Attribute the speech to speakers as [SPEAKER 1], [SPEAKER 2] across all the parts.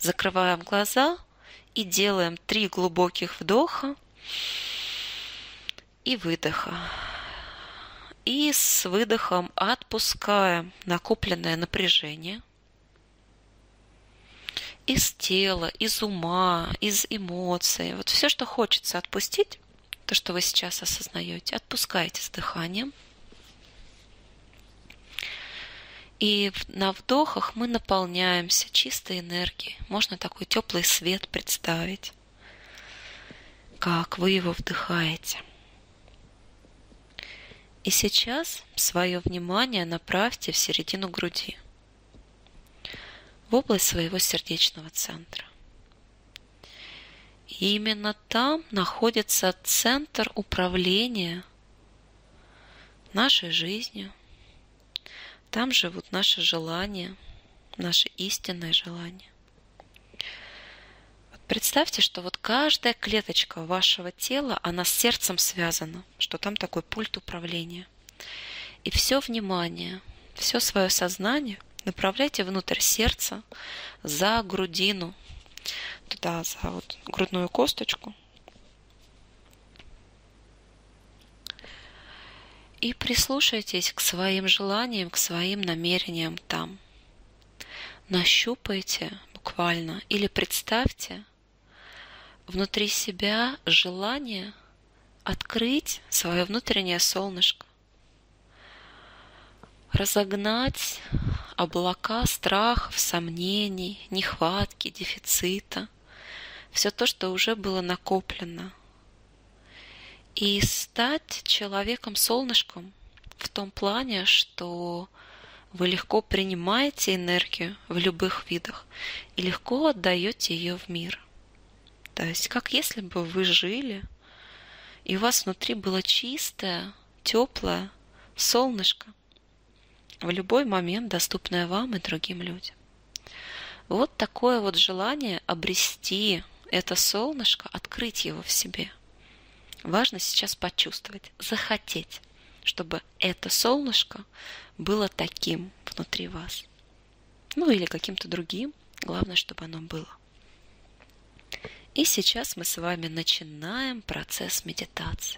[SPEAKER 1] Закрываем глаза и делаем 3 глубоких вдоха и выдоха. И с выдохом отпускаем накопленное напряжение из тела, из ума, из эмоций. Вот все, что хочется отпустить, то, что вы сейчас осознаете, отпускайте с дыханием. И на вдохах мы наполняемся чистой энергией. Можно такой теплый свет представить, как вы его вдыхаете. И сейчас свое внимание направьте в середину груди, в область своего сердечного центра. И именно там находится центр управления нашей жизнью. Там живут наши желания, наши истинные желания. Вот представьте, что вот каждая клеточка вашего тела, она с сердцем связана, что там такой пульт управления. И все внимание, все свое сознание направляйте внутрь сердца, за грудину, туда, за вот грудную косточку. И прислушайтесь к своим желаниям, к своим намерениям там. Нащупайте буквально или представьте внутри себя желание открыть свое внутреннее солнышко, разогнать облака страхов, сомнений, нехватки, дефицита, все то, что уже было накоплено. И стать человеком-солнышком в том плане, что вы легко принимаете энергию в любых видах и легко отдаете ее в мир. То есть, как если бы вы жили, и у вас внутри было чистое, теплое солнышко, в любой момент доступное вам и другим людям. Вот такое вот желание обрести это солнышко, открыть его в себе. Важно сейчас почувствовать, захотеть, чтобы это солнышко было таким внутри вас. Ну или каким-то другим, главное, чтобы оно было. И сейчас мы с вами начинаем процесс медитации.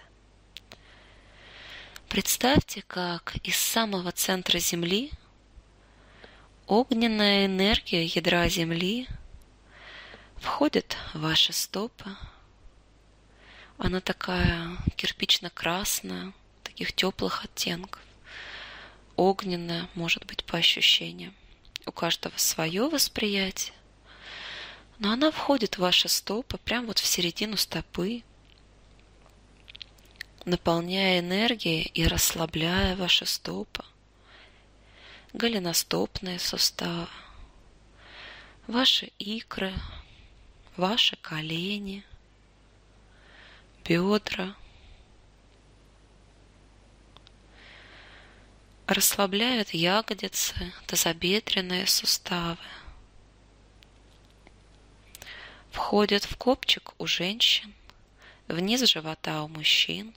[SPEAKER 1] Представьте, как из самого центра Земли огненная энергия ядра Земли входит в ваши стопы. Она такая кирпично-красная, таких теплых оттенков. Огненная, может быть, по ощущениям. У каждого свое восприятие. Но она входит в ваши стопы, прямо вот в середину стопы, наполняя энергией и расслабляя ваши стопы, голеностопные суставы, ваши икры, ваши колени, бедра. Расслабляют ягодицы, тазобедренные суставы. Входят в копчик у женщин, вниз живота у мужчин.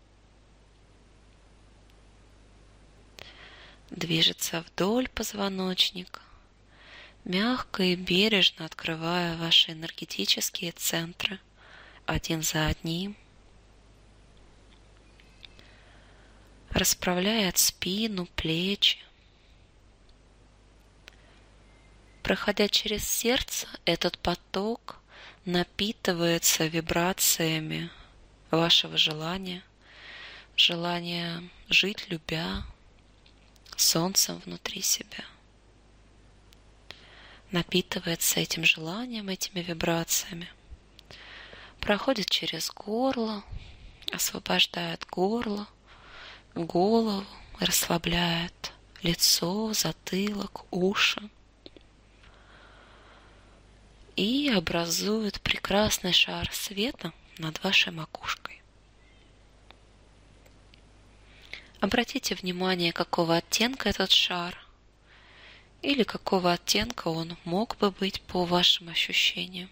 [SPEAKER 1] Движется вдоль позвоночника, мягко и бережно открывая ваши энергетические центры один за одним. Расправляет спину, плечи. Проходя через сердце, этот поток напитывается вибрациями вашего желания, желания жить, любя, солнцем внутри себя. Напитывается этим желанием, этими вибрациями. Проходит через горло, освобождает горло, голову, расслабляет лицо, затылок, уши. И образует прекрасный шар света над вашей макушкой. Обратите внимание, какого оттенка этот шар, или какого оттенка он мог бы быть по вашим ощущениям.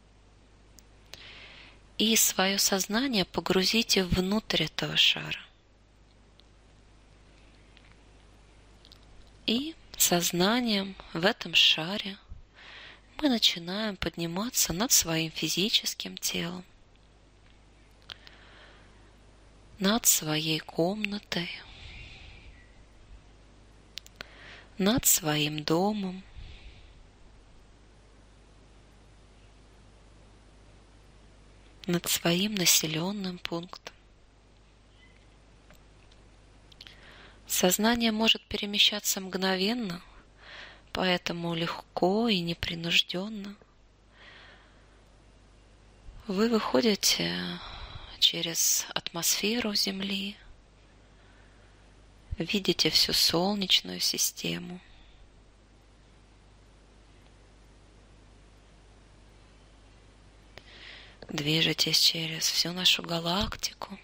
[SPEAKER 1] И свое сознание погрузите внутрь этого шара. И сознанием в этом шаре мы начинаем подниматься над своим физическим телом, над своей комнатой, над своим домом, над своим населенным пунктом. Сознание может перемещаться мгновенно, поэтому легко и непринужденно вы выходите через атмосферу Земли, видите всю Солнечную систему, движетесь через всю нашу галактику.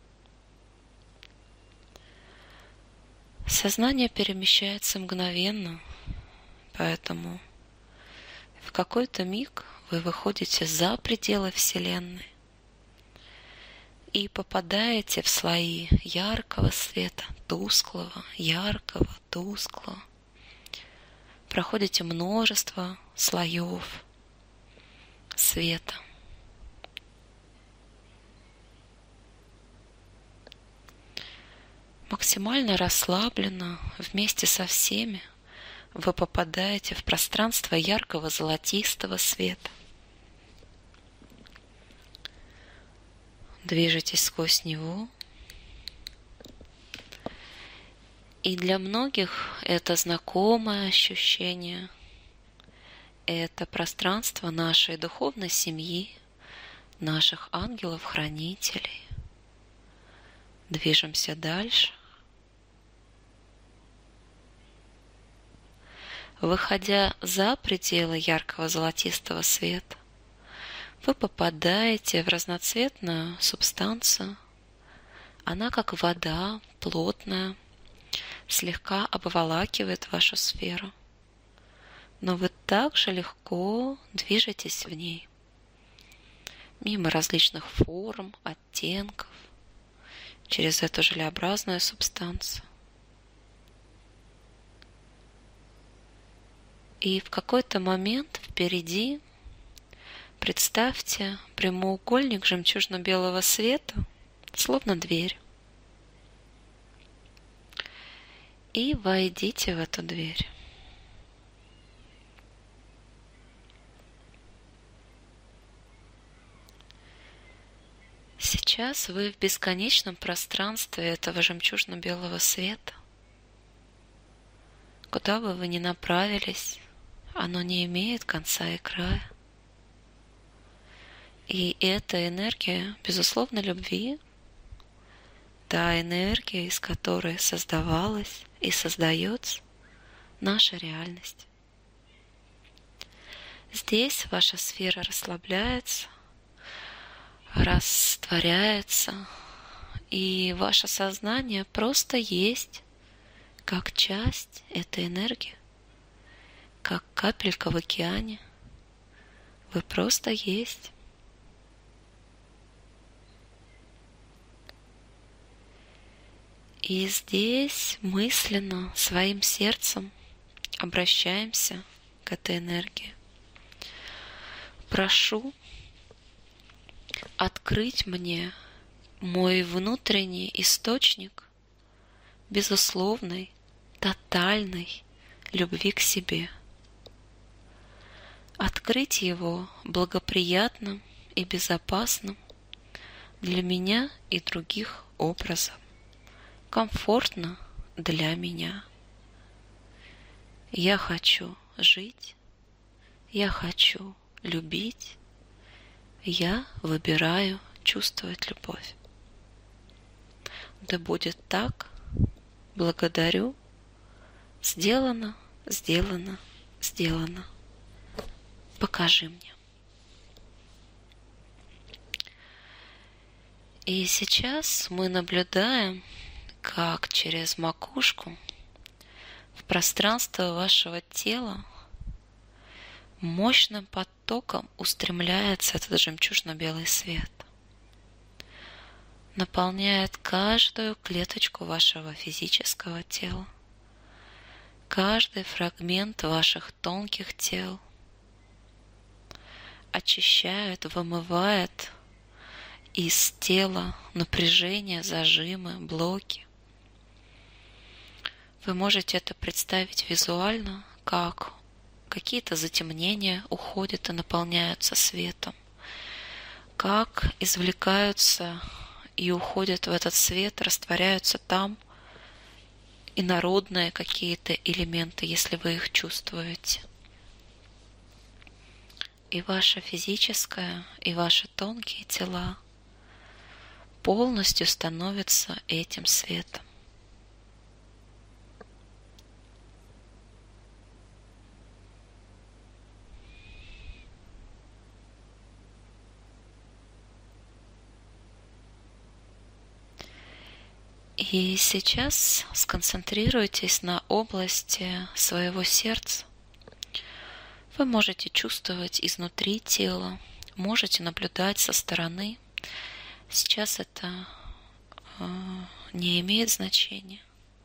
[SPEAKER 1] Сознание перемещается мгновенно, поэтому в какой-то миг вы выходите за пределы Вселенной и попадаете в слои яркого света, тусклого, яркого, тусклого. Проходите множество слоев света. Максимально расслабленно, вместе со всеми, вы попадаете в пространство яркого золотистого света. Движетесь сквозь него. И для многих это знакомое ощущение. Это пространство нашей духовной семьи, наших ангелов-хранителей. Движемся дальше. Выходя за пределы яркого золотистого света, вы попадаете в разноцветную субстанцию. Она, как вода, плотная, слегка обволакивает вашу сферу. Но вы также легко движетесь в ней, мимо различных форм, оттенков, через эту желеобразную субстанцию. И в какой-то момент впереди представьте прямоугольник жемчужно-белого света, словно дверь. И войдите в эту дверь. Сейчас вы в бесконечном пространстве этого жемчужно-белого света. Куда бы вы ни направились, оно не имеет конца и края. И эта энергия, безусловно, любви, та энергия, из которой создавалась и создается наша реальность. Здесь ваша сфера расслабляется, растворяется, и ваше сознание просто есть, как часть этой энергии, как капелька в океане. Вы просто есть. И здесь мысленно, своим сердцем обращаемся к этой энергии. Прошу открыть мне мой внутренний источник безусловной, тотальной любви к себе. Открыть его благоприятным и безопасным для меня и других образом. Комфортно для меня. Я хочу жить, я хочу любить, я выбираю чувствовать любовь. Да будет так, благодарю, сделано, сделано, сделано. Покажи мне. И сейчас мы наблюдаем, как через макушку в пространство вашего тела мощным потоком устремляется этот жемчужно-белый свет, наполняет каждую клеточку вашего физического тела, каждый фрагмент ваших тонких тел, очищает, вымывает из тела напряжение, зажимы, блоки. Вы можете это представить визуально, как какие-то затемнения уходят и наполняются светом, как извлекаются и уходят в этот свет, растворяются там инородные какие-то элементы, если вы их чувствуете. И ваше физическое, и ваши тонкие тела полностью становятся этим светом. И сейчас сконцентрируйтесь на области своего сердца. Вы можете чувствовать изнутри тела, можете наблюдать со стороны. Сейчас это не имеет значения.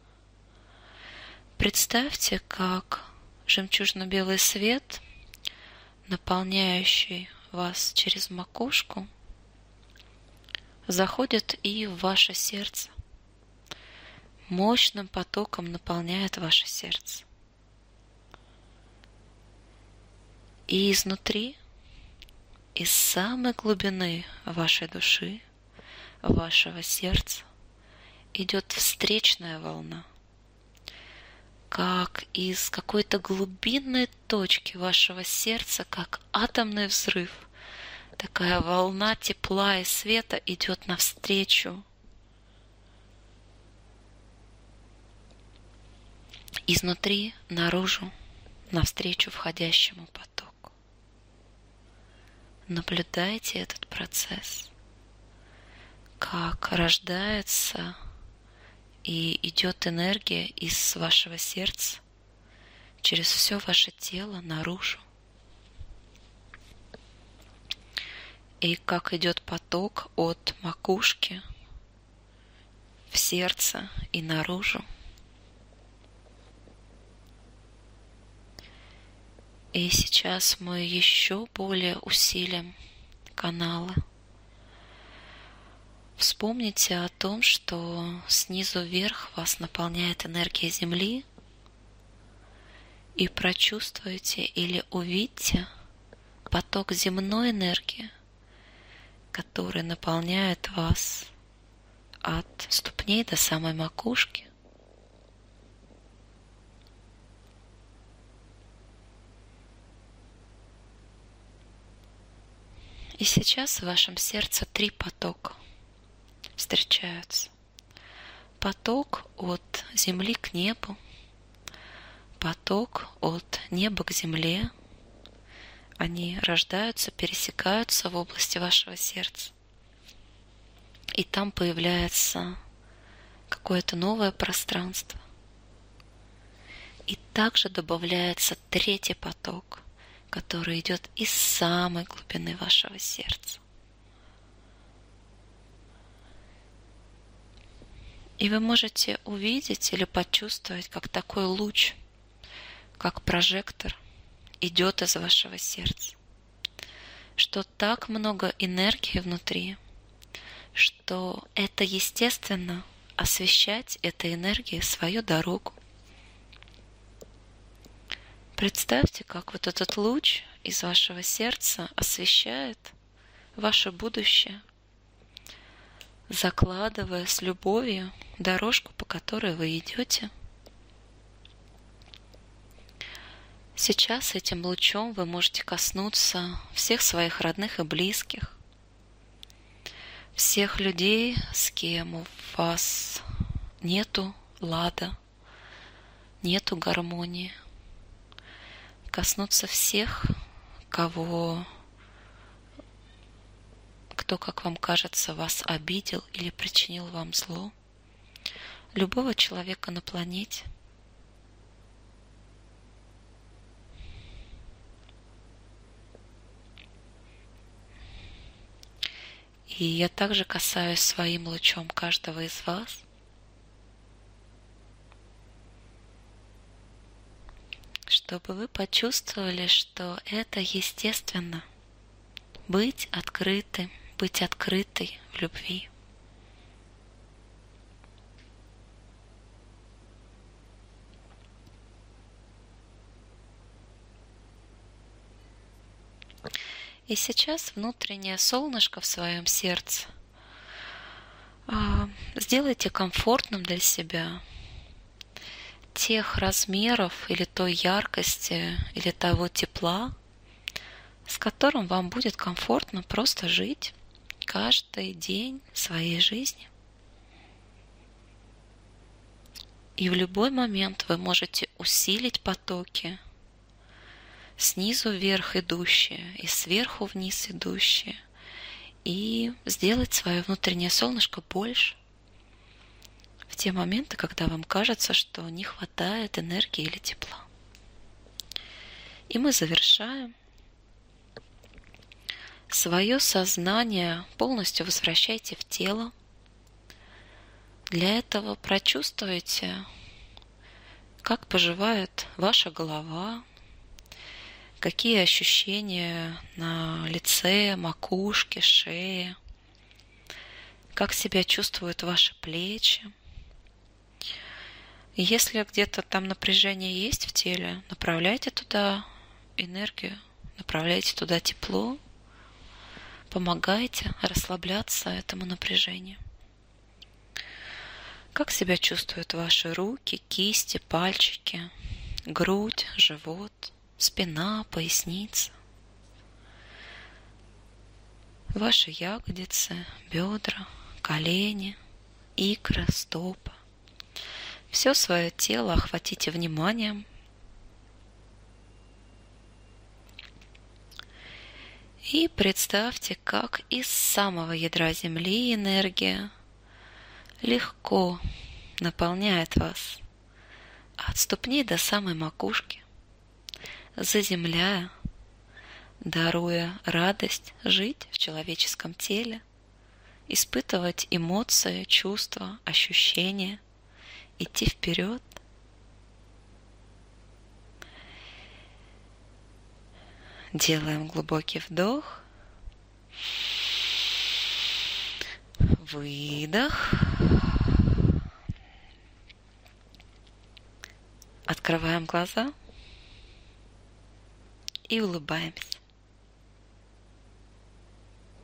[SPEAKER 1] Представьте, как жемчужно-белый свет, наполняющий вас через макушку, заходит и в ваше сердце. Мощным потоком наполняет ваше сердце. И изнутри, из самой глубины вашей души, вашего сердца, идет встречная волна, как из какой-то глубинной точки вашего сердца, как атомный взрыв, такая волна тепла и света идет навстречу. Изнутри наружу, навстречу входящему потоку. Наблюдайте этот процесс, как рождается и идет энергия из вашего сердца через все ваше тело наружу. И как идет поток от макушки в сердце и наружу. И сейчас мы еще более усилим каналы. Вспомните о том, что снизу вверх вас наполняет энергия Земли, и прочувствуйте или увидьте поток земной энергии, который наполняет вас от ступней до самой макушки. И сейчас в вашем сердце 3 потока встречаются. Поток от земли к небу, поток от неба к земле. Они рождаются, пересекаются в области вашего сердца. И там появляется какое-то новое пространство. И также добавляется 3-й поток, который идет из самой глубины вашего сердца. И вы можете увидеть или почувствовать, как такой луч, как прожектор, идет из вашего сердца. Что так много энергии внутри, что это естественно освещать этой энергией свою дорогу. Представьте, как вот этот луч из вашего сердца освещает ваше будущее, закладывая с любовью дорожку, по которой вы идете. Сейчас этим лучом вы можете коснуться всех своих родных и близких, всех людей, с кем у вас нету лада, нету гармонии. Коснуться всех, кто, как вам кажется, вас обидел или причинил вам зло. Любого человека на планете. И я также касаюсь своим лучом каждого из вас. Чтобы вы почувствовали, что это естественно Быть открытым, быть открытой в любви. И сейчас внутреннее солнышко в своем сердце сделайте комфортным для себя тех размеров или той яркости, или того тепла, с которым вам будет комфортно просто жить каждый день своей жизни. И в любой момент вы можете усилить потоки, снизу вверх идущие и сверху вниз идущие, и сделать свое внутреннее солнышко больше в те моменты, когда вам кажется, что не хватает энергии или тепла. И мы завершаем. Свое сознание полностью возвращайте в тело. Для этого прочувствуйте, как поживает ваша голова, какие ощущения на лице, макушке, шее, как себя чувствуют ваши плечи. И если где-то там напряжение есть в теле, направляйте туда энергию, направляйте туда тепло, помогайте расслабляться этому напряжению. Как себя чувствуют ваши руки, кисти, пальчики, грудь, живот, спина, поясница, ваши ягодицы, бедра, колени, икры, стопы. Все свое тело охватите вниманием. И представьте, как из самого ядра Земли энергия легко наполняет вас от ступней до самой макушки, заземляя, даруя радость жить в человеческом теле, испытывать эмоции, чувства, ощущения, идти вперед. Делаем глубокий вдох, выдох. Открываем глаза и улыбаемся.